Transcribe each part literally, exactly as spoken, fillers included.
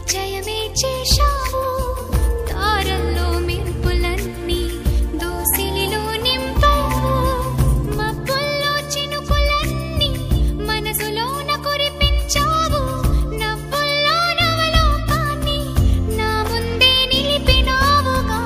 పరిచయమే చేశావు తారల్లో మెరుపులన్నీ దోసిలిలో నింపావు మబ్బుల్లో చినుకులన్నీ మనసులోన కురిపించావు నవ్వుల్లో నవలోకాన్ని నా ముందే నిలిపినావుగా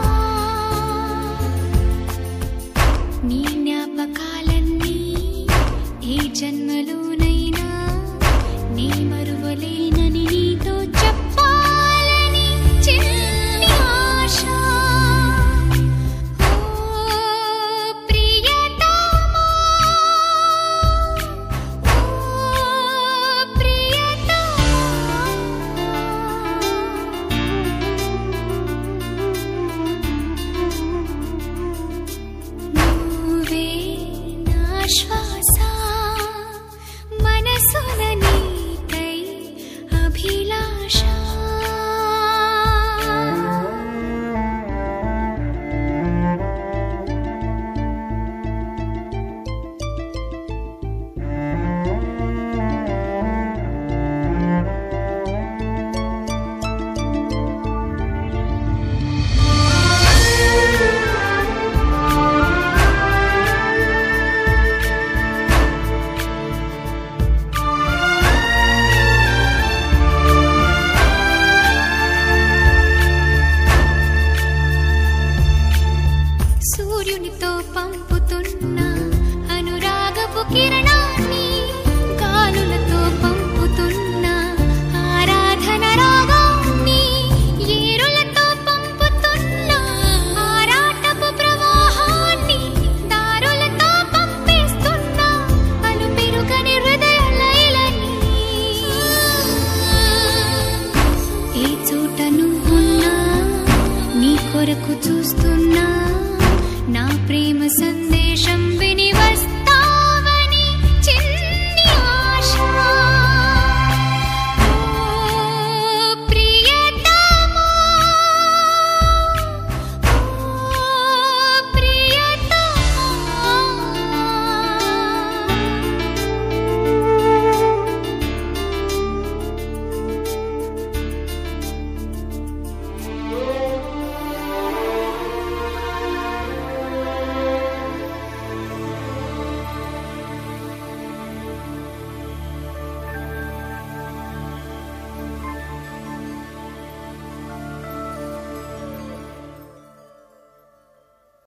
నీ జ్ఞాపకాలన్నీ ఏ జన్మలోనైనా నీ మరువలేనని నీతో చెప్పాలని చిన్ని ఆశ ఓ ప్రియతమా ఓ ప్రియతమా నువ్వే నా శ్వాస మనసున నీకై అభిలాష సూర్యునితో పంపుతున్న అనురాగపు కిరణాన్ని గాలులతో పంపుతున్న ఆరాధన రాగాన్ని ఏరులతో పంపుతున్న ఆరాటపు ప్రవాహాన్ని దారులతో పంపిస్తున్న అలు పెరుగని హృదయ లయలని ఏ చోట నువ్వున్నా నీ కొరకు చూస్తున్నా నా ప్రేమ సందేశం విని వస్తా